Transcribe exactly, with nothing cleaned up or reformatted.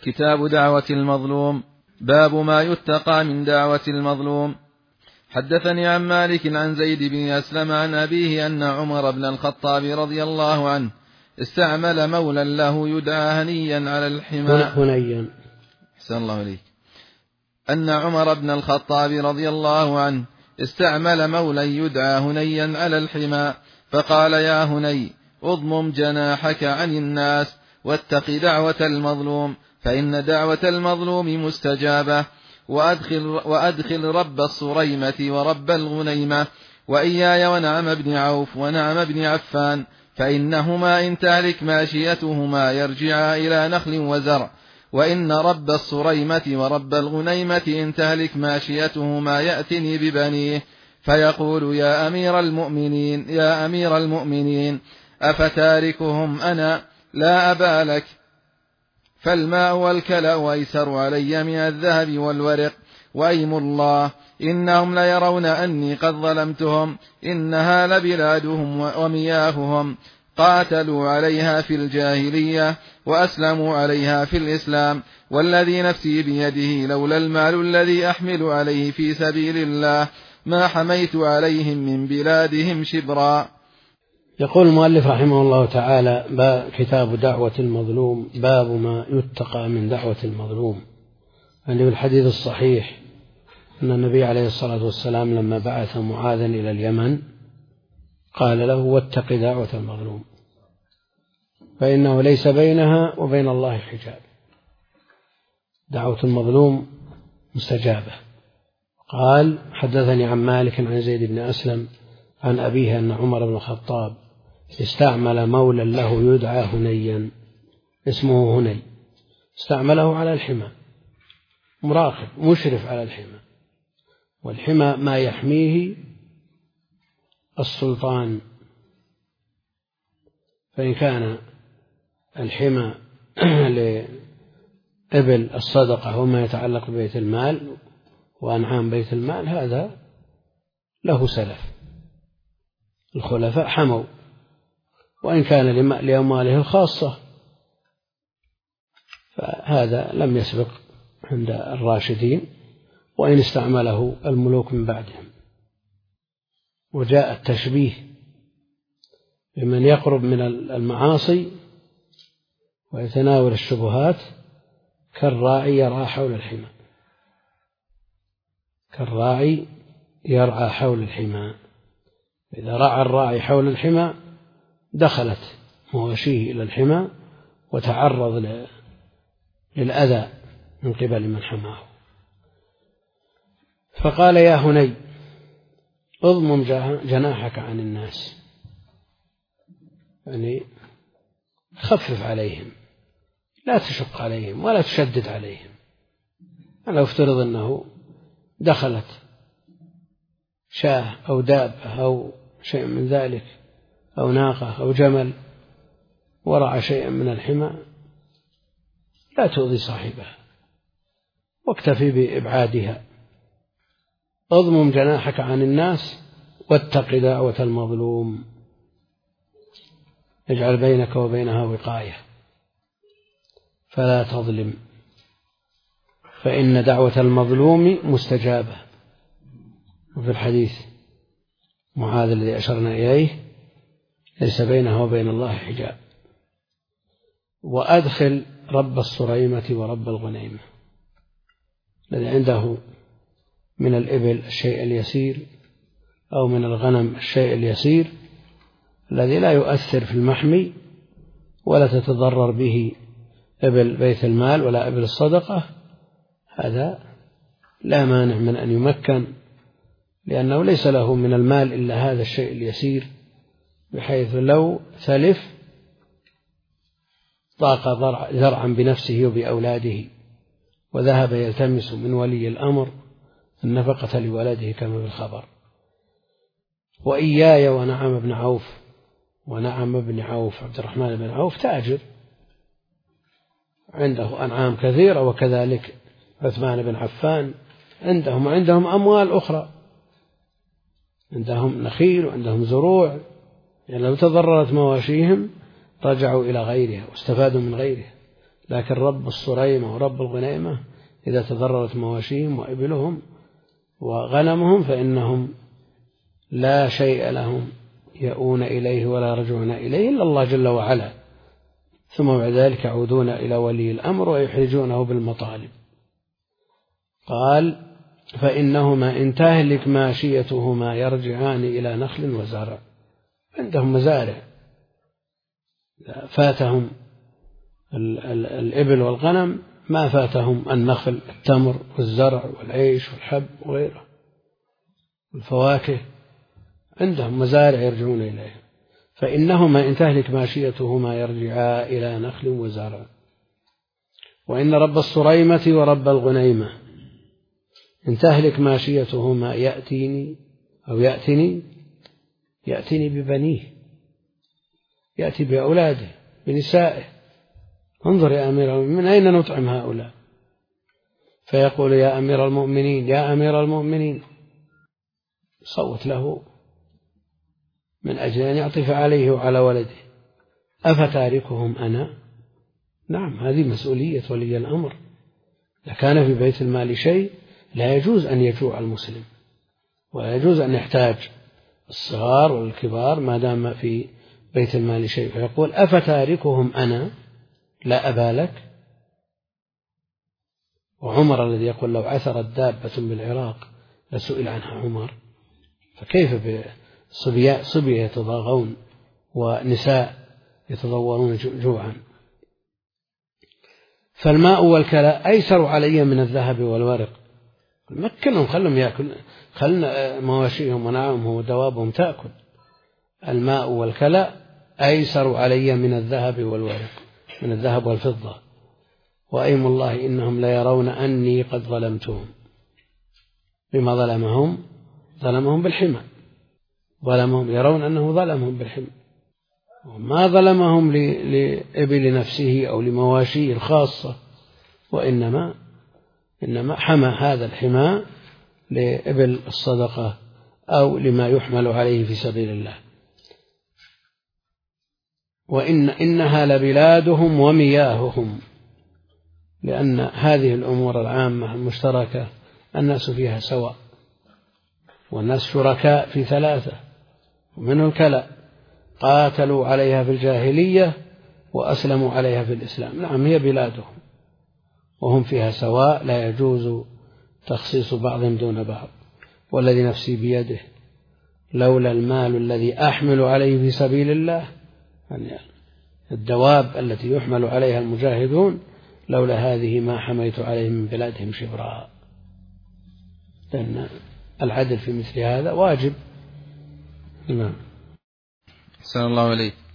كتاب دعوة المظلوم. باب ما يتقى من دعوة المظلوم. حدثني عن مالك عن زيد بن أسلم عن أبيه أن عمر بن الخطاب رضي الله عنه استعمل مولى له يدعى هنيا على الحمى هنيا أحسن الله إليك أن عمر بن الخطاب رضي الله عنه استعمل مولى يدعى هنيا على الحمى فقال يا هني اضمم جناحك عن الناس واتق دعوة المظلوم فإن دعوة المظلوم مستجابة وأدخل, وأدخل رب الصريمة ورب الغنيمة وإياي ونعم بن عوف ونعم بن عفان فإنهما إن تهلك ماشيتهما يرجعا إلى نخل وزرع وإن رب الصريمة ورب الغنيمة إن تهلك ماشيتهما يأتني ببنيه فيقول يا أمير المؤمنين يا أمير المؤمنين أفتاركهم أنا لا أبا لك فالماء والكلأ أيسر علي من الذهب والورق وأيم الله إنهم ليرون أني قد ظلمتهم إنها لبلادهم ومياههم قاتلوا عليها في الجاهلية وأسلموا عليها في الإسلام والذي نفسي بيده لولا المال الذي أحمل عليه في سبيل الله ما حميت عليهم من بلادهم شبرا. يقول المؤلف رحمه الله تعالى كتاب دعوة المظلوم. باب ما يتقى من دعوة المظلوم. يعني بالحديث الصحيح أن النبي عليه الصلاة والسلام لما بعث معاذا إلى اليمن قال له واتق دعوة المظلوم فإنه ليس بينها وبين الله حجاب. دعوة المظلوم مستجابة. قال حدثني عن مالك عن زيد بن أسلم عن أبيه أن عمر بن الخطاب استعمل مولى له يدعى هنيا اسمه هني استعمله على الحمى مراقب مشرف على الحمى والحمى ما يحميه السلطان فإن كان الحمى لإبل الصدقة وما يتعلق ببيت المال وأنعام بيت المال هذا له سلف الخلفاء حموا وإن كان لأمواله الخاصة فهذا لم يسبق عند الراشدين وإن استعمله الملوك من بعدهم. وجاء التشبيه بمن يقرب من المعاصي ويتناول الشبهات كالراعي يرعى حول الحمى كالراعي يرعى حول الحمى. إذا رعى الراعي حول الحمى دخلت مواشيه إلى الحمى وتعرض للأذى من قبل من حماه. فقال يا هني اضمم جناحك عن الناس يعني خفف عليهم لا تشق عليهم ولا تشدد عليهم. أنا أفترض أنه دخلت شاة أو دابة أو شيء من ذلك أو ناقة أو جمل ورعى شيئا من الحمى لا تؤذي صاحبها واكتفي بإبعادها. اضمم جناحك عن الناس واتق دعوة المظلوم اجعل بينك وبينها وقاية فلا تظلم فإن دعوة المظلوم مستجابة. وفي الحديث معاذ الذي أشرنا إليه ليس بينه وبين الله حجاب. وأدخل رب الصريمة ورب الغنيمة الذي عنده من الإبل الشيء اليسير أو من الغنم الشيء اليسير الذي لا يؤثر في المحمي ولا تتضرر به إبل بيت المال ولا إبل الصدقة هذا لا مانع من أن يمكن لأنه ليس له من المال إلا هذا الشيء اليسير بحيث لو تلف ضاق ذرعا بنفسه وبأولاده وذهب يلتمس من ولي الأمر النفقة لولده كما في الخبر. وإياي ونعم بن عوف ونعم بن عوف عبد الرحمن بن عوف تاجر عنده أنعام كثيرة وكذلك عثمان بن عفان عندهم عندهم أموال أخرى عندهم نخيل وعندهم زروع يعني لو تضررت مواشيهم رجعوا إلى غيرها واستفادوا من غيرها لكن رب الصريمة ورب الغنيمة إذا تضررت مواشيهم وإبلهم وغنمهم فإنهم لا شيء لهم يؤون إليه ولا رجعون إليه إلا الله جل وعلا، ثم بعد ذلك يعودون إلى ولي الأمر ويحرجونه بالمطالب. قال فإنهما إن تهلك ماشيتهما يرجعان إلى نخل وزرع. عندهم مزارع، فاتهم الإبل والغنم ما فاتهم النخل، التمر والزرع والعيش والحب وغيره الفواكه، عندهم مزارع يرجعون إليها. فإنهما إن تهلك ماشيتهما يرجعا إلى نخل وزرع. وإن رب الصريمة ورب الغنيمة إن تهلك ماشيتهما يأتيني أو يأتني يأتيني ببنيه، يأتي بأولاده بنسائه. انظر يا أمير المؤمنين من أين نطعم هؤلاء؟ فيقول يا أمير المؤمنين يا أمير المؤمنين، صوت له من أجل أن يعطف عليه وعلى ولده. أفتاركهم أنا؟ نعم، هذه مسؤولية ولي الأمر. إذا كان في بيت المال شيء لا يجوز أن يجوع المسلم، ولا يجوز أن يحتاج الصغار والكبار ما دام في بيت المال شيء. فيقول أفتاركهم أنا لا أبا لك؟ وعمر الذي يقول لو عثرت دابة بالعراق لسئل عنها عمر، فكيف بصبية صبية يتضاغون ونساء يتضورون جوعا؟ فالماء والكلاء أيسر علي من الذهب والورق. مكنهم، خلهم يأكل، خلنا مواشيهم ونعمهم ودوابهم تأكل. الماء والكلاء أيسر علي من الذهب والورق، من الذهب والفضة. وأيم الله إنهم ليرون أني قد ظلمتهم. بما ظلمهم؟ ظلمهم بالحمى، ظلمهم يرون أنه ظلمهم بالحمى، وما ظلمهم لإبل نفسه أو لمواشيه الخاصة، وإنما إنما حمى هذا الحمى لإبل الصدقة أو لما يحمل عليه في سبيل الله. وإن إنها لبلادهم ومياههم، لأن هذه الأمور العامة المشتركة الناس فيها سواء، والناس شركاء في ثلاثة، ومنه الكلاء قاتلوا عليها في الجاهلية وأسلموا عليها في الإسلام. نعم، هي بلادهم وهم فيها سواء، لا يجوز تخصيص بعضهم دون بعض. والذي نفسي بيده لولا المال الذي أحمل عليه في سبيل الله، يعني الدواب التي يحمل عليها المجاهدون، لولا هذه ما حميت عليهم من بلادهم شبرا. لأن العدل في مثل هذا واجب. نعم. أحسن الله عليك.